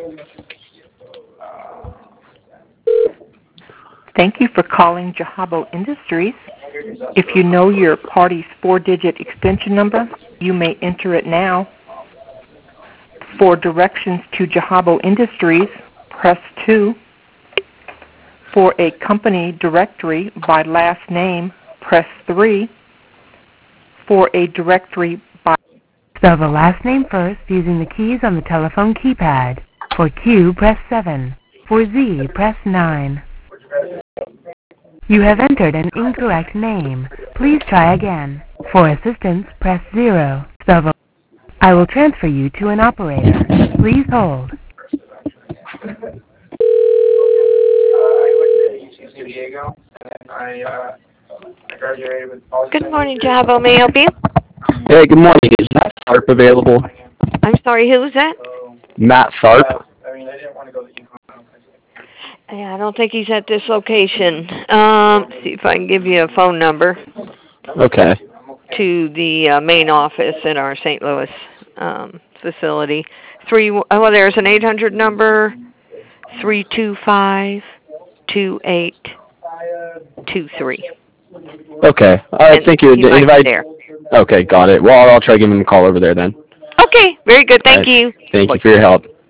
Thank you for calling Jahabo Industries. If you know your party's 4-digit extension number, you may enter it now. For directions to Jahabo Industries, press 2. For a company directory by last name, press 3. For a directory by... Spell the last name first using the keys on the telephone keypad. For Q, press 7. For Z, press 9. You have entered an incorrect name. Please try again. For assistance, press 0. I will transfer you to an operator. Please hold. Good morning, Jahabo. May I help you? Hey, good morning. Is Matt Tharp available? I'm sorry, who was that? Matt Tharp? Yeah, I don't think he's at this location. See if I can give you a phone number. Okay. To the main office in our St. Louis facility. There's an 800 number, 325-2823. Okay. All right, thank you. He might be there. Okay, got it. Well, I'll try giving him a call over there then. Okay, very good. Thank you. Thank you for your help.